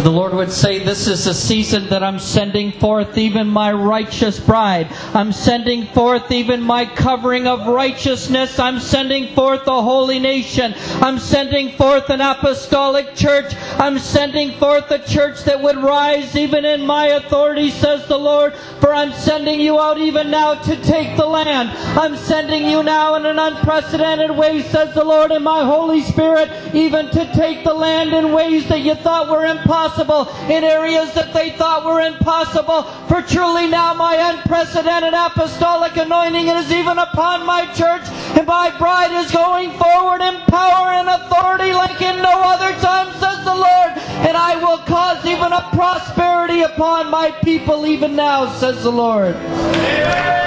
the Lord would say, this is the season that I'm sending forth even my righteous bride. I'm sending forth even my covering of righteousness. I'm sending forth a holy nation. I'm sending forth an apostolic church. I'm sending forth a church that would rise even in my authority, says the Lord. For I'm sending you out even now to take the land. I'm sending you now in an unprecedented way, says the Lord, in my Holy Spirit, even to take the land in ways that you thought were impossible, in areas that they thought were impossible. For truly now my unprecedented apostolic anointing is even upon my church, and my bride is going forward in power and authority like in no other time, says the Lord. And I will cause even a prosperity upon my people even now, says the Lord. Amen.